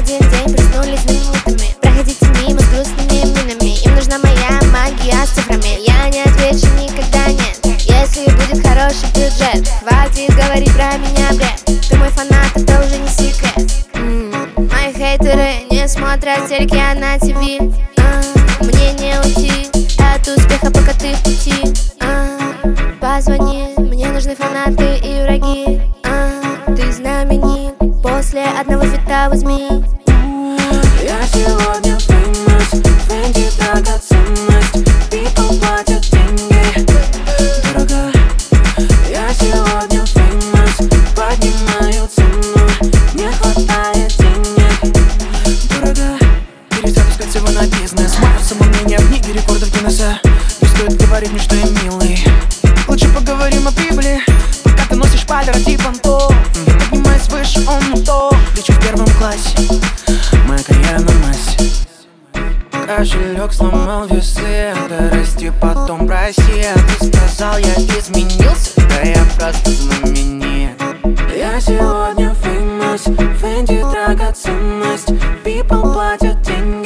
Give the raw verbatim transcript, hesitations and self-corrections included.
один день проснулись знаменитыми. Проходите мимо с грустными минами. Им нужна моя магия с цифрами. Я не отвечу никогда нет, если будет хороший бюджет. Хватит говорить про меня бред. Ты мой фанат, это уже не секрет. М-м, Мои хейтеры не смотрят телеки, а на ТВ. а, Мне не уйти от успеха, пока ты в пути. а, Позвони, мне нужны фанаты и враги. а, Ты знаменит, после одного фита возьми. Я сегодня famous, Фенди драгоценность. People платят деньги, дорого. Я сегодня famous, поднимаю цену. Не хватает денег, дорого. Перезапускать всего на бизнес. Мое самомнение в книге рекордов Гиннесса. Не стоит говорить мне, что я милый. Лучше поговорим о прибыли. Пока ты носишь палера типа то. Я поднимаюсь выше, он то. Лечу в первом классе, моя карьера на массе. Кошелек сломал весы, да расти потом Россия. Ты сказал, я изменился, да я просто знаменит. Я сегодня famous, Фенди драгоценность. People платят деньги.